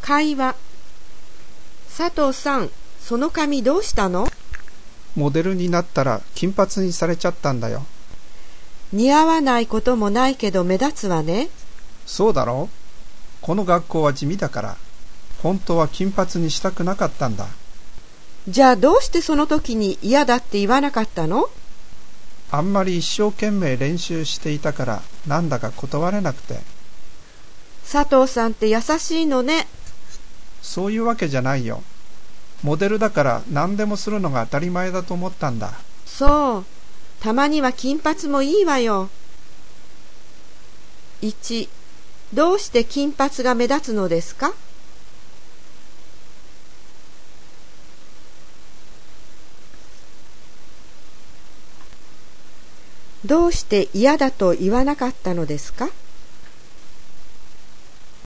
会話。佐藤さん、その髪どうしたの？ モデルになったら金髪にされちゃったんだよ。 似合わないこともないけど目立つわね。 そうだろう。この学校は地味だから、本当は金髪にしたくなかったんだ。 じゃあどうしてその時に嫌だって言わなかったの？ あんまり一生懸命練習していたからなんだか断れなくて。 佐藤さんって優しいのね。 そういうわけじゃないよ。モデルだから何でもするのが当たり前だと思ったんだ。 そう。たまには金髪もいいわよ。1、どうして金髪が目立つのですか？どうして嫌だと言わなかったのですか？